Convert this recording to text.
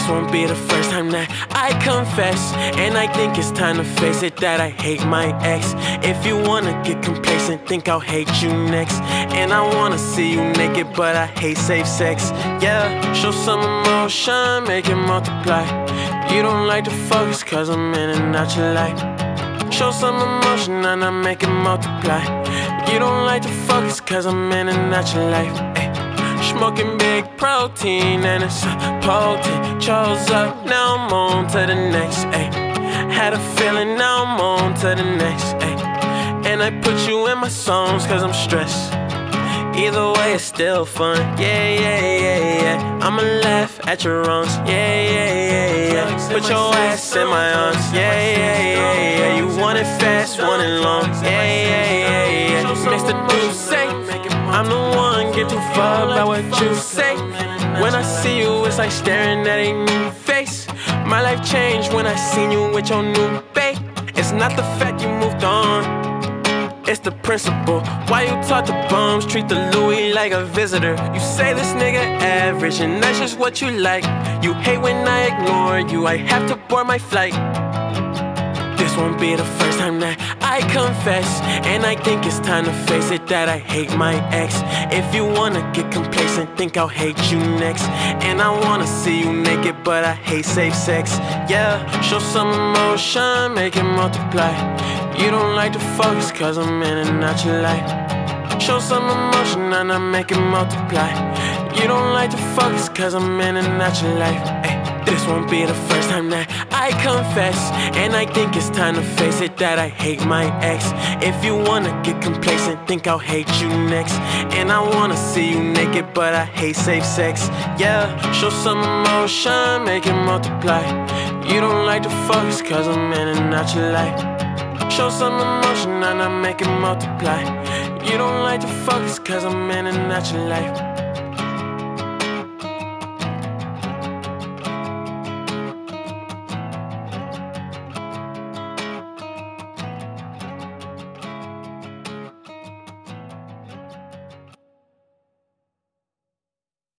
This won't be the first time that I confess, and I think it's time to face it that I hate my ex. If you wanna get complacent, think I'll hate you next. And I wanna see you naked, but I hate safe sex. Yeah, show some emotion, make it multiply. You don't like to focus cause I'm in and out your life. Show some emotion and I make it multiply. You don't like to focus cause I'm in and out your life. Ay. Smoking big protein and it's potent. Chose up, now I'm on to the next. Ay. Had a feeling, now I'm on to the next. Ay. And I put you in my songs cause I'm stressed. Either way, it's still fun. Yeah, yeah, yeah, yeah. I'ma laugh at your wrongs. Yeah, yeah, yeah, yeah. Put your ass in my arms. Yeah, yeah, yeah, yeah. You want it fast, want it long. Yeah, yeah, yeah, yeah. Mr. Say, I'm the one, get too far about what you say. When I see you, it's like staring at a new face. My life changed when I seen you with your new babe. It's not the fact you moved on, it's the principle. Why you talk to bums, treat the Louis like a visitor. You say this nigga average, and that's just what you like. You hate when I ignore you, I have to board my flight. This won't be the first time that I confess, and I think it's time to face it that I hate my ex. If you wanna get complacent, think I'll hate you next. And I wanna see you naked, but I hate safe sex. Yeah, show some emotion, make it multiply. You don't like to focus cause I'm in and out your life. Show some emotion and I make it multiply. You don't like to focus cause I'm in and out your life. Ay. This won't be the first time that I confess, and I think it's time to face it that I hate my ex. If you wanna get complacent, think I'll hate you next. And I wanna see you naked, but I hate safe sex. Yeah, show some emotion, make it multiply. You don't like to focus cause I'm in and out your life. Show some emotion and I make it multiply. You don't like to focus cause I'm in and out your life.